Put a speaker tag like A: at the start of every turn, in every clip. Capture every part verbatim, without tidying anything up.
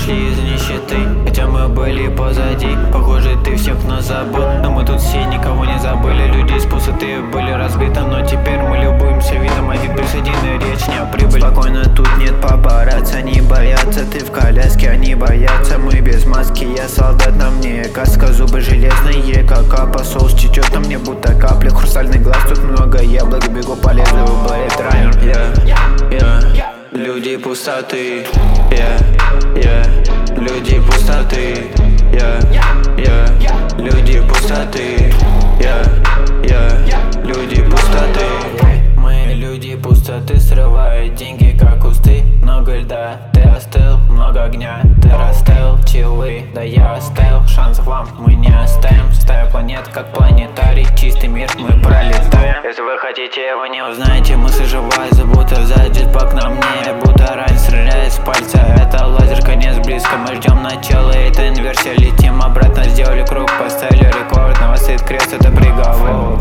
A: пришли из нищеты, хотя мы были позади. Похоже, ты всех нас забыл, но мы тут все никого не забыли. Люди из пустоты были разбиты, но теперь мы любуемся видом. Один плюс один и речь не о прибыли. Спокойно, тут нет папарацци, они боятся. Ты в коляске, они боятся. Мы без маски, я солдат, на мне каска. Зубы железные, как апосол. Течет на мне будто капля. Хрустальный глаз, тут много яблок. Бегу по лезвию, болит ранен. yeah, yeah. Люди пустоты, yeah, yeah. Люди пустоты, yeah, yeah. Люди пустоты, yeah, yeah. Люди пустоты. Мы люди пустоты, срывают деньги как кусты. Много льда, ты остыл, много огня, ты растаял. Чилы, да я оставил, шансов вам мы не оставим. Стая планет как планетарий, чистый мир мы пролетаем. Если вы хотите его не узнаете, мысль живая, будто за джетпак на мне. Будто раньше стреляет с пальца, это лазер, конец близко. Мы ждем начала, это инверсия, летим обратно. Сделали круг, поставили рекорд, на вас стоит крест, это приговор.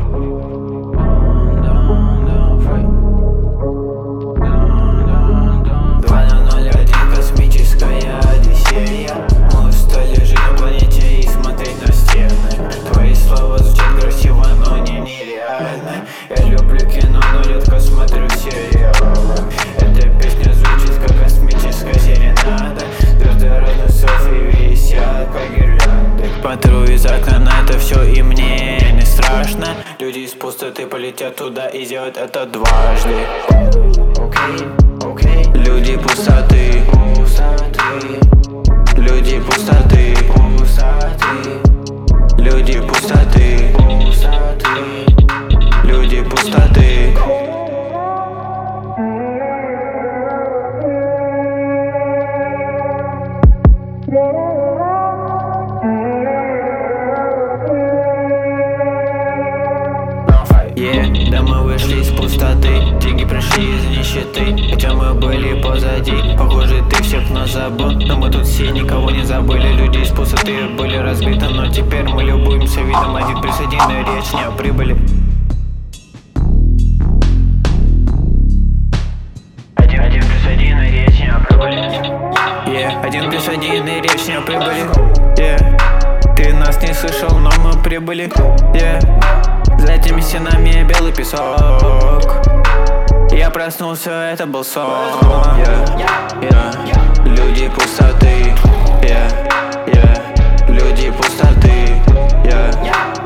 A: Я люблю кино, но редко смотрю сериалы. Эта песня звучит как космическая серенада. Звезды радуются и висят как гирлянды. Смотрю из окна на это все, и мне не страшно. Люди из пустоты полетят туда и сделают это дважды. okay, okay. Люди пустоты, пустоты. Люди пустоты, пустоты. Люди пустоты, пустоты. Люди пустоты. Yeah, да мы вышли из пустоты, деньги пришли из нищеты, хотя мы были позади. Похоже, ты всех нас забыл, но мы тут все никого не забыли. Люди из пустоты были разбиты, но теперь мы любуемся видом. Один плюс один и речь не о прибыли. Один, один плюс один и речь не о прибыли. Yeah, один плюс один и речь не о прибыли. Yeah, ты нас не слышал, но мы прибыли. Yeah. За этими стенами белый песок. Я проснулся, это был сон. yeah, yeah. Люди пустоты, yeah, yeah. Люди пустоты, yeah.